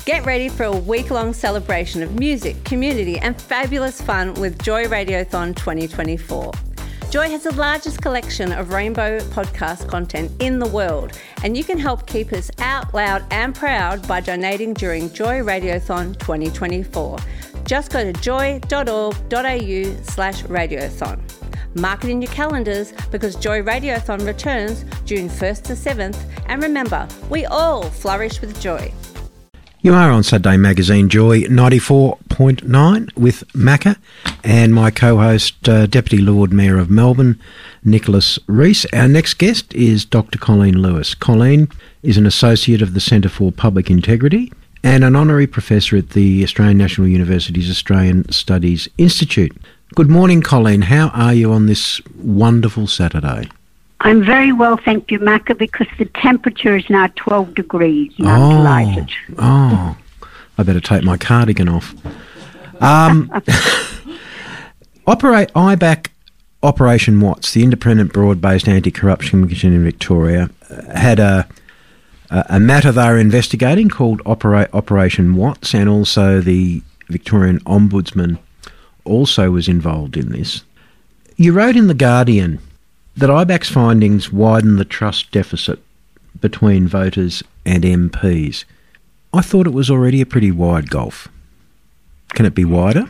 Get ready for a week-long celebration of music, community and fabulous fun with Joy Radiothon 2024. Joy has the largest collection of rainbow podcast content in the world, and you can help keep us out loud and proud by donating during Joy Radiothon 2024. Just go to joy.org.au/radiothon. Mark it in your calendars because Joy Radiothon returns June 1st to 7th, and remember, we all flourish with joy. You are on Saturday Magazine Joy 94.9 with Macca and my co-host, Deputy Lord Mayor of Melbourne, Nicholas Rees. Our next guest is Dr. Colleen Lewis. Colleen is an Associate of the Centre for Public Integrity and an Honorary Professor at the Australian National University's Australian Studies Institute. Good morning, Colleen. How are you on this wonderful Saturday? I'm very well, thank you, Macca, because the temperature is now 12 degrees and I'm delighted. I better take my cardigan off. IBAC Operation Watts, the Independent Broad-Based Anti-Corruption Commission in Victoria, had a matter they were investigating called Operation Watts, and also the Victorian Ombudsman also was involved in this. You wrote in The Guardian that IBAC's findings widen the trust deficit between voters and MPs. I thought it was already a pretty wide gulf. Can it be wider?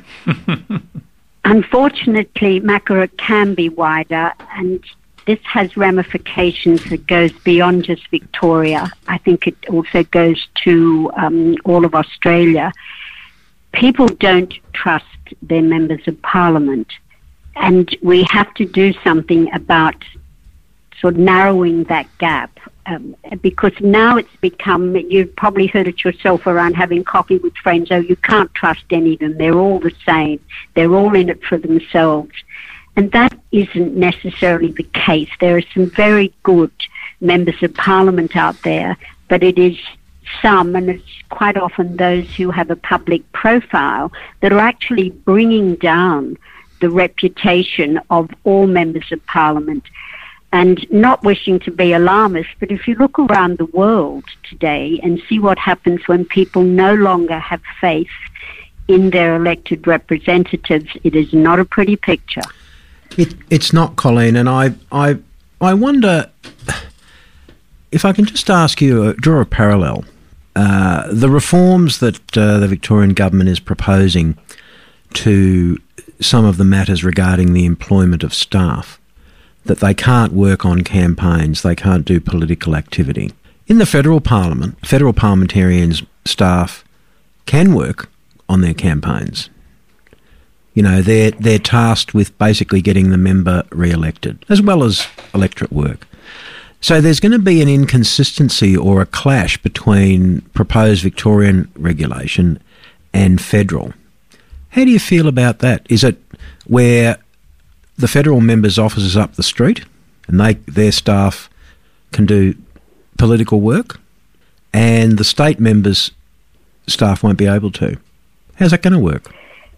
Unfortunately, Macca, it can be wider, and this has ramifications that goes beyond just Victoria. I think it also goes to all of Australia. People don't trust their members of parliament. And we have to do something about sort of narrowing that gap because now it's become, you've probably heard it yourself around having coffee with friends, oh, you can't trust any of them, they're all the same, they're all in it for themselves. And that isn't necessarily the case. There are some very good members of parliament out there, but it is some, and it's quite often those who have a public profile, that are actually bringing down the reputation of all members of parliament. And not wishing to be alarmist, but if you look around the world today and see what happens when people no longer have faith in their elected representatives, it is not a pretty picture. It's not, Colleen, and I wonder if I can just ask you, draw a parallel. The reforms that the Victorian government is proposing to some of the matters regarding the employment of staff, that they can't work on campaigns, they can't do political activity. In the federal parliament, federal parliamentarians' staff can work on their campaigns. You know, they're tasked with basically getting the member re-elected, as well as electorate work. So there's going to be an inconsistency or a clash between proposed Victorian regulation and federal. How do you feel about that? Is it where the federal members' offices up the street and their staff can do political work and the state members' staff won't be able to? How's that going to work?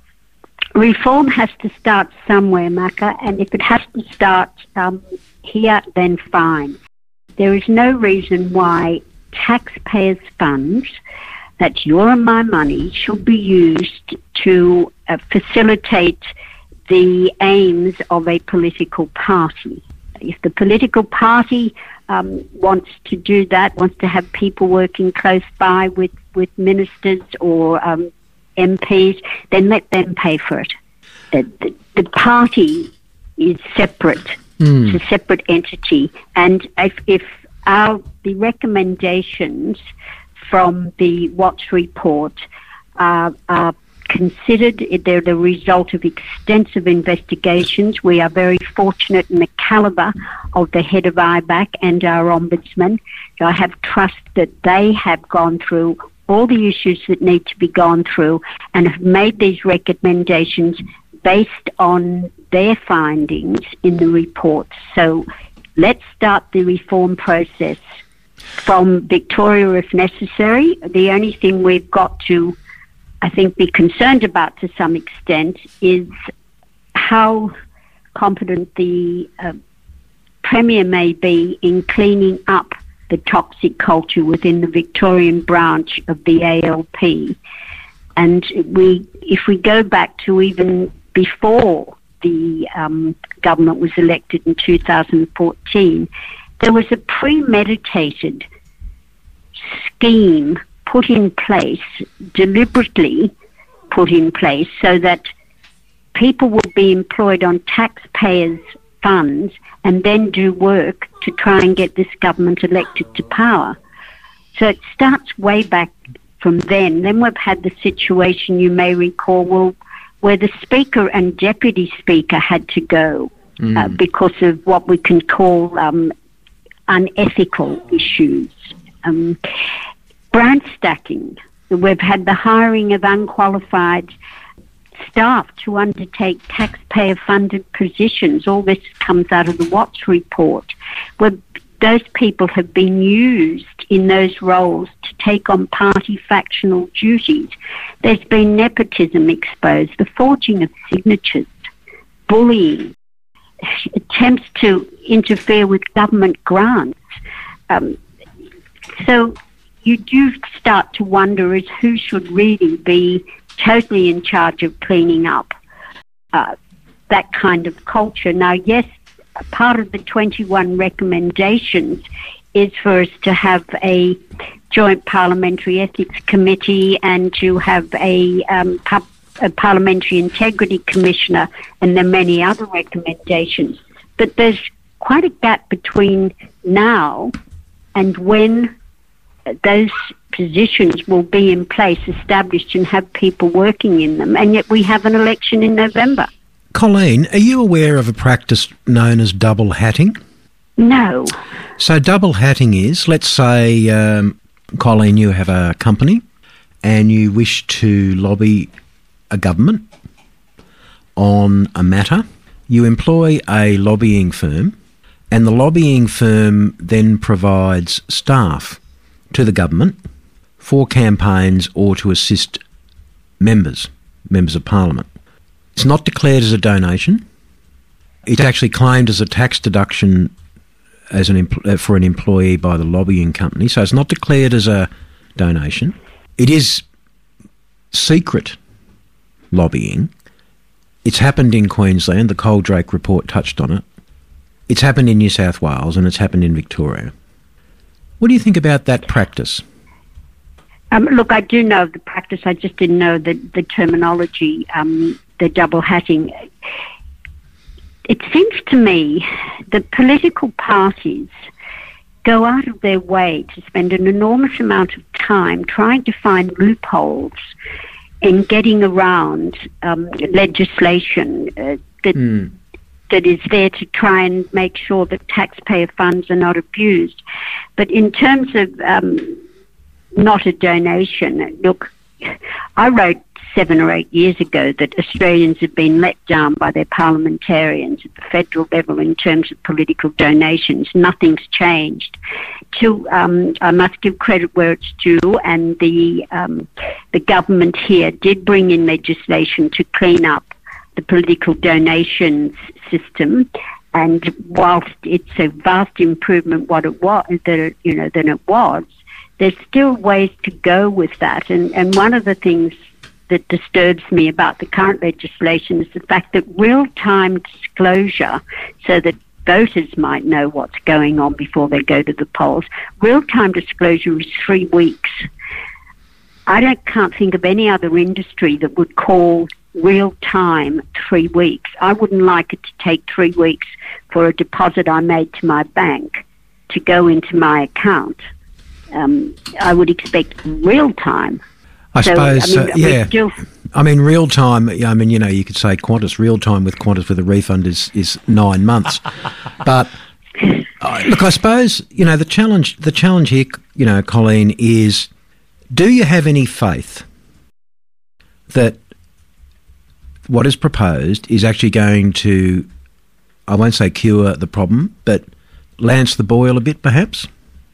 Reform has to start somewhere, Macca, and if it has to start here, then fine. There is no reason why taxpayers' funds, that's your and my money, should be used to facilitate the aims of a political party. If the political party wants to do that, wants to have people working close by with ministers or MPs, then let them pay for it. The party is separate. It's a separate entity. And if the recommendations from the Watts report are considered, they're the result of extensive investigations. We are very fortunate in the calibre of the head of IBAC and our Ombudsman. I have trust that they have gone through all the issues that need to be gone through and have made these recommendations based on their findings in the report. So let's start the reform process from Victoria if necessary. The only thing we've got to, I think, be concerned about to some extent is how competent the Premier may be in cleaning up the toxic culture within the Victorian branch of the ALP. And if we go back to even before the government was elected in 2014, there was a premeditated scheme put in place, deliberately put in place, so that people would be employed on taxpayers' funds and then do work to try and get this government elected to power. So it starts way back from then. Then we've had the situation, you may recall, where the Speaker and Deputy Speaker had to go because of what we can call unethical issues. Branch stacking. We've had the hiring of unqualified staff to undertake taxpayer-funded positions. All this comes out of the Watts report, where those people have been used in those roles to take on party factional duties. There's been nepotism exposed, the forging of signatures, bullying, attempts to interfere with government grants. So you do start to wonder is who should really be totally in charge of cleaning up that kind of culture. Now, yes, part of the 21 recommendations is for us to have a joint parliamentary ethics committee and to have a parliamentary integrity commissioner, and there are many other recommendations. But there's quite a gap between now and when those positions will be in place, established, and have people working in them, and yet we have an election in November. Colleen, are you aware of a practice known as double hatting? No. So double hatting is, let's say, Colleen, you have a company and you wish to lobby a government on a matter. You employ a lobbying firm, and the lobbying firm then provides staff to the government for campaigns or to assist members of parliament. It's not declared as a donation. It's actually claimed as a tax deduction as for an employee by the lobbying company. So it's not declared as a donation. It is secret lobbying. It's happened in Queensland. The Coldrake report touched on it. It's happened in New South Wales and it's happened in Victoria. What do you think about that practice? Look, I do know of the practice. I just didn't know the terminology, the double hatting. It seems to me that political parties go out of their way to spend an enormous amount of time trying to find loopholes in getting around legislation that is there to try and make sure that taxpayer funds are not abused. But in terms of not a donation, look, I wrote 7 or 8 years ago that Australians have been let down by their parliamentarians at the federal level in terms of political donations. Nothing's changed. I must give credit where it's due, and the government here did bring in legislation to clean up the political donations system. And whilst it's a vast improvement than it was, there's still ways to go with that. And one of the things that disturbs me about the current legislation is the fact that real-time disclosure, so that voters might know what's going on before they go to the polls, real-time disclosure is 3 weeks. I can't think of any other industry that would call real-time 3 weeks. I wouldn't like it to take 3 weeks for a deposit I made to my bank to go into my account. I would expect real-time. I suppose, real time. You could say Qantas, real time with Qantas with a refund is 9 months. But look, I suppose the challenge here, Colleen, is: do you have any faith that what is proposed is actually going to, I won't say cure the problem, but lance the boil a bit, perhaps?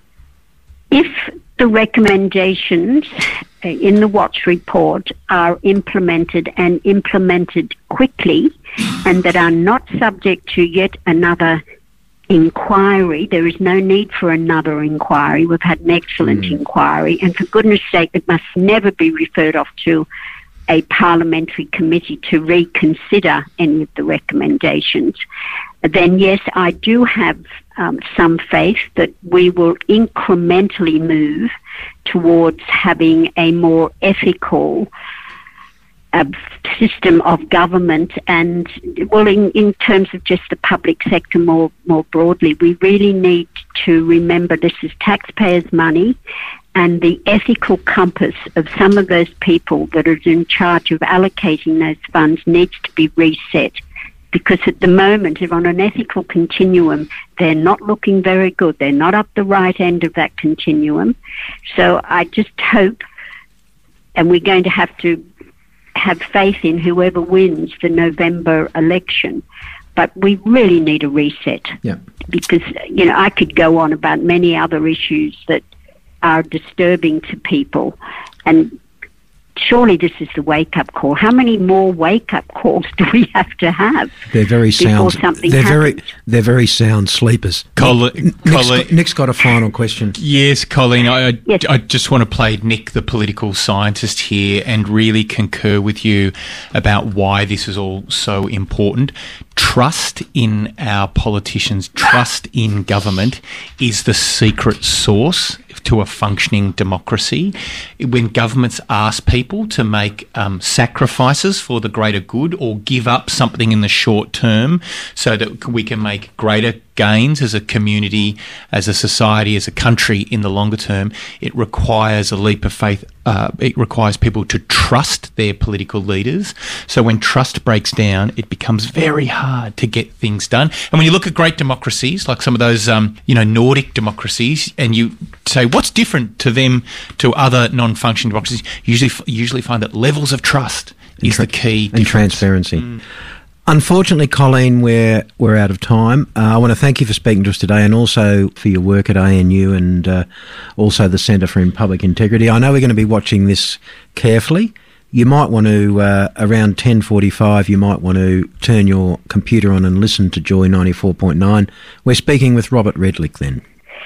If the recommendations in the Watts report are implemented and implemented quickly, and that are not subject to yet another inquiry. There is no need for another inquiry. We've had an excellent inquiry, and for goodness sake, it must never be referred off to a parliamentary committee to reconsider any of the recommendations. Then yes, I do have some faith that we will incrementally move towards having a more ethical system of government, and well, in terms of just the public sector more broadly, we really need to remember this is taxpayers' money, and the ethical compass of some of those people that are in charge of allocating those funds needs to be reset. Because at the moment, if on an ethical continuum, they're not looking very good. They're not up the right end of that continuum. So I just hope, and we're going to have to have faith in whoever wins the November election, but we really need a reset. Yeah. Because, I could go on about many other issues that are disturbing to people, and surely this is the wake-up call. How many more wake-up calls do we have to have? They're very sound. They're very sound sleepers. Colleen, Nick's got a final question. Yes, Colleen. Yes. I just want to play Nick, the political scientist here, and really concur with you about why this is all so important. Trust in our politicians, trust in government is the secret sauce to a functioning democracy. When governments ask people to make sacrifices for the greater good or give up something in the short term so that we can make greater gains as a community, as a society, as a country in the longer term, it requires a leap of faith. It requires people to trust their political leaders. So when trust breaks down, it becomes very hard to get things done. And when you look at great democracies, like some of those, Nordic democracies, and you say, what's different to them to other non-functioning democracies, usually find that levels of trust is the key difference. And transparency. Unfortunately, Colleen, we're out of time. I want to thank you for speaking to us today, and also for your work at ANU and also the Centre for Public Integrity. I know we're going to be watching this carefully. You might want to, around 10:45, you might want to turn your computer on and listen to Joy 94.9. We're speaking with Robert Redlich then.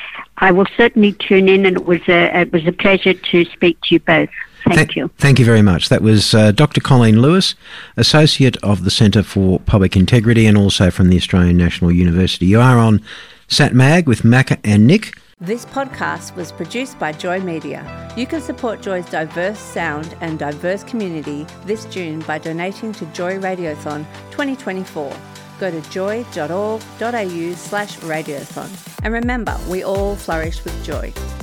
I will certainly tune in, and it was a pleasure to speak to you both. Thank you. Thank you very much. That was Dr. Colleen Lewis, Associate of the Centre for Public Integrity and also from the Australian National University. You are on SatMag with Macca and Nick. This podcast was produced by Joy Media. You can support Joy's diverse sound and diverse community this June by donating to Joy Radiothon 2024. Go to joy.org.au/radiothon. And remember, we all flourish with joy.